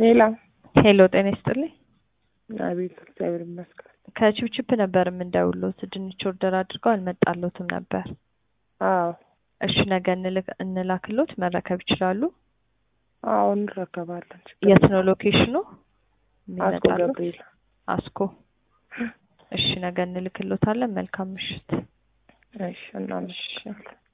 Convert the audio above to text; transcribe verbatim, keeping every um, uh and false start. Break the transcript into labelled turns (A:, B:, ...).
A: ሌላ
B: ሄሎ ጤና ይስጥልኝ።
A: አቤት እግዚአብሔር ይመስገን።
B: ከቺፕቺፕ ነበር የምንደውልዎት ድንች ኦርደር አድርገው አልመጣልዎትም ነበር።
A: አዎ
B: እሺ ነገ እንልክ እንላክልዎት መረከብ ይችላሉ?
A: አዎ እንረከባለን።
B: የት ነው ሎኬሽኑ?
A: አስኮ ገብርኤል።
B: አስኮ። እሺ ነገ እንልክልዎታለን። መልካም ምሽት።
A: እሺ እናመሰግናለን።